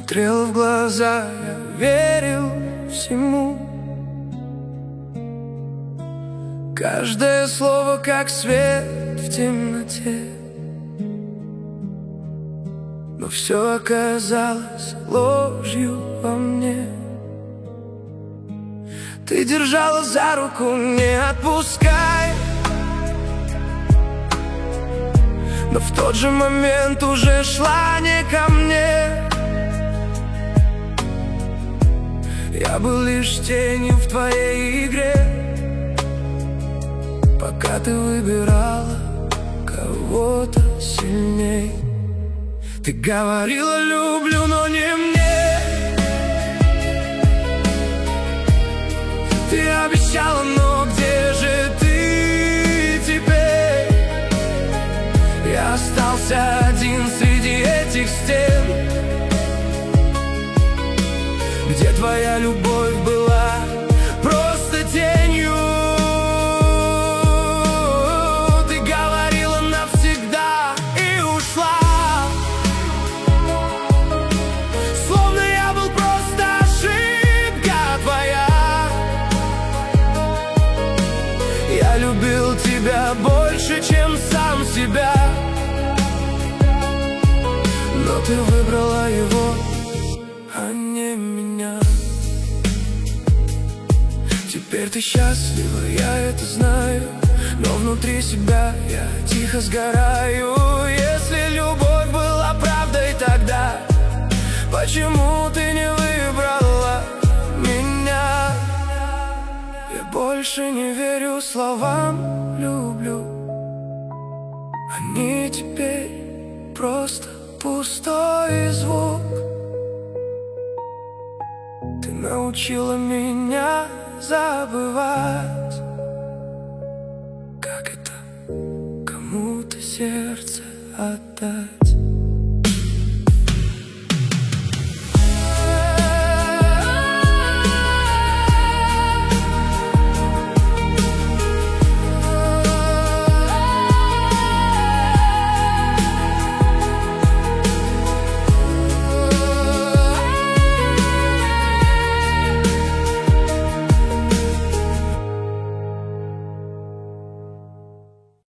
смотрел в глаза, я верил всему. Каждое слово как свет в темноте, но все оказалось ложью во мне. Ты держала за руку, не отпускай, но в тот же момент уже шла не ко мне. Я был лишь тенью в твоей игре, пока ты выбирала кого-то сильней. Ты говорила люблю, но не мне. Ты обещала, но где же ты теперь? Я остался один среди этих стен, где твоя любовь была просто тенью. Ты говорила навсегда и ушла, словно я был просто ошибка твоя. Я любил тебя больше, чем сам себя, но ты выбрала его, а не меня. Теперь ты счастлива, я это знаю, но внутри себя я тихо сгораю. Если любовь была правдой тогда, почему ты не выбрала меня? Я больше не верю словам люблю, они теперь просто пустой звук. Ты научила меня забывать, как это кому-то сердце отдать.